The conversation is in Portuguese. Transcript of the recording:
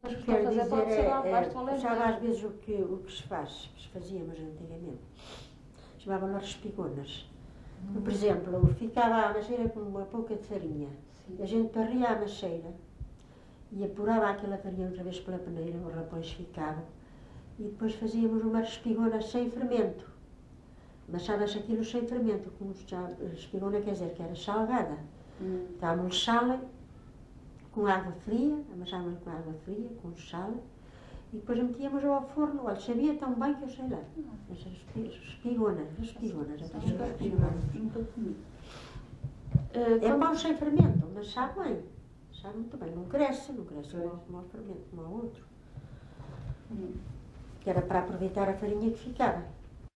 Mas Quer fazer dizer, pode ser lá abaixo do Alentejo. sabe às vezes o que se fazíamos antigamente? Chamavam-nas respigonas. Por exemplo, ficava a maceira com uma pouca de farinha. Sim. A gente parria a maceira e apurava aquela farinha outra vez pela peneira, os rapões ficavam. E depois fazíamos uma respigona sem fermento. Amassava-se aquilo sem fermento, com respigona quer dizer que era salgada. Dávamos sal com água fria, amassávamos com água fria, com sal, e depois metíamos ao forno. Olha, sabia tão bem que eu sei lá. Respigonas. Nunca comi. É pão sem fermento, mas sabe bem. Sabe muito bem. Não cresce como o fermento, como o outro. Que era para aproveitar a farinha que ficava.